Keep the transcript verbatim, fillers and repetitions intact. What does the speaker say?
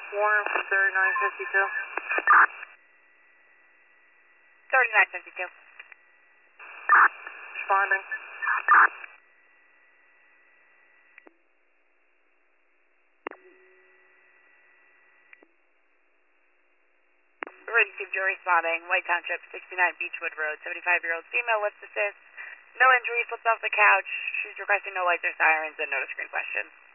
Warren from thirty-nine fifty-two. thirty-nine fifty-two. Responding. Ready to jury responding. White Township, sixty-nine Beechwood Road, seventy-five-year-old female, lift assist. No injury, slipped off the couch. She's requesting no lights or sirens and no screen question.